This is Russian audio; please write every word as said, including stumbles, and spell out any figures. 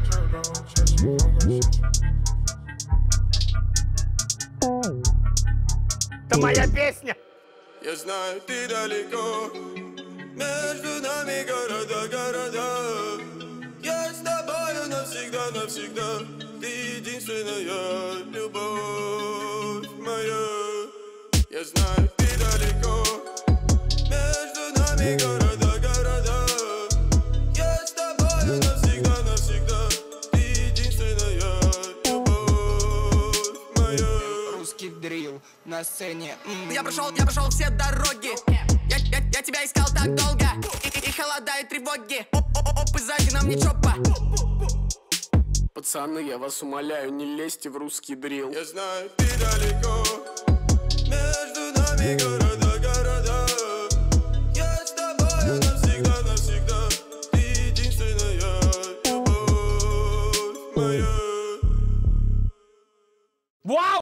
Это моя песня! Я знаю, ты далеко, между нами города, города. Я с тобою навсегда, навсегда. Ты единственная любовь моя. Я знаю, ты далеко, между нами города, города. Я с тобою навсегда, навсегда. Ты единственная любовь моя. Русский дрил на сцене. м-м. Я прошел, я прошел все дороги. Я, я, я тебя искал так долго. И, и, и холода, и тревоги. Оп-оп-оп, и сзади нам не чопа. Пацаны, я вас умоляю, не лезьте в русский дрил. Я знаю, ты далеко, между нами города, города. Я с тобою навсегда, навсегда. Ты единственная любовь моя. Вау!